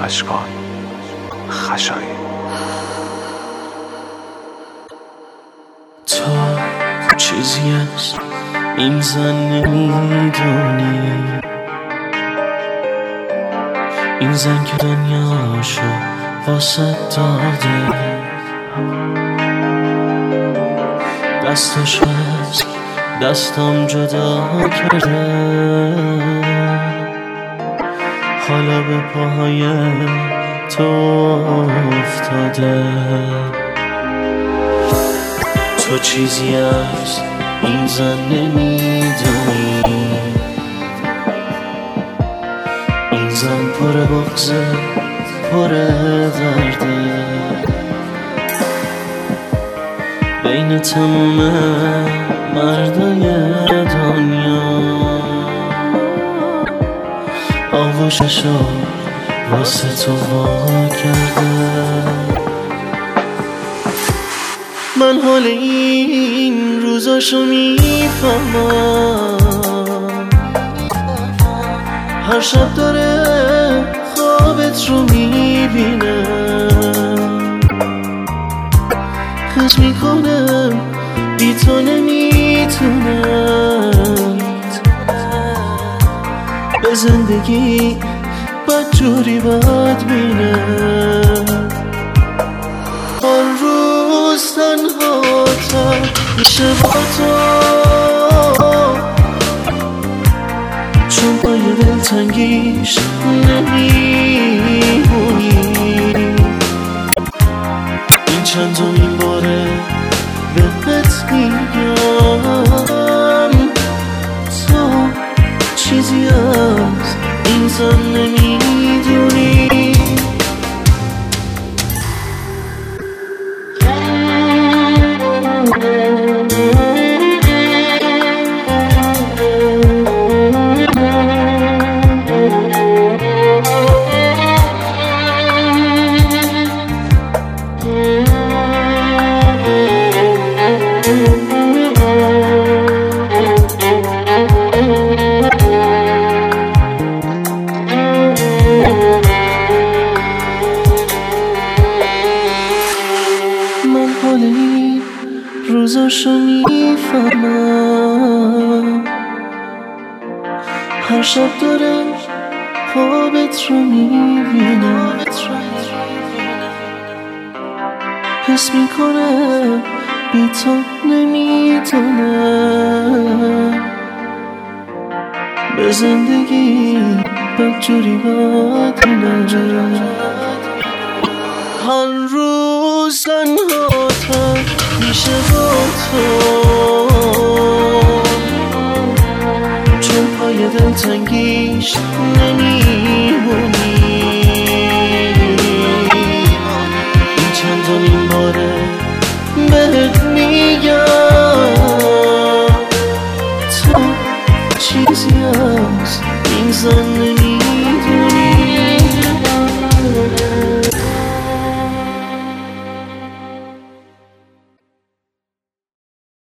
اشکان خشایی. تو چیزی از این زن نمیدونی، این زن که دنیاشو واسه داده، دستاشو از دستم جدا کرده، حالا به پاهای تو افتاده. تو چیزی از این زن نمیدونی، این زن پر بغضه پر درده، بین تموم مردای دنیا آغوششو واسه تو وا کرده. من حال این روزاشو میفهمم، هر شب داره خوابت رو میبینه، حس میکنم بی تو نمیتونم به زندگی بدجوری بد بینم. آن روز تنها تر میشه با تو، چون پای دلتنگیش نمیمونی. این چندمین باره بهت میگم، تو چیزی از این زن نمیدونی. روزاشو میفهمم، هر شب داره خوابت رو میبینم، حس میکنه بی تو نمیتونم به زندگی بدجوری بد بینم. هر روز تنها تر میشه با تو، چون پای دلتنگیش نمیمونی. این چندمین باره بهت میگم، تو چیزی از این زن نمیدونی.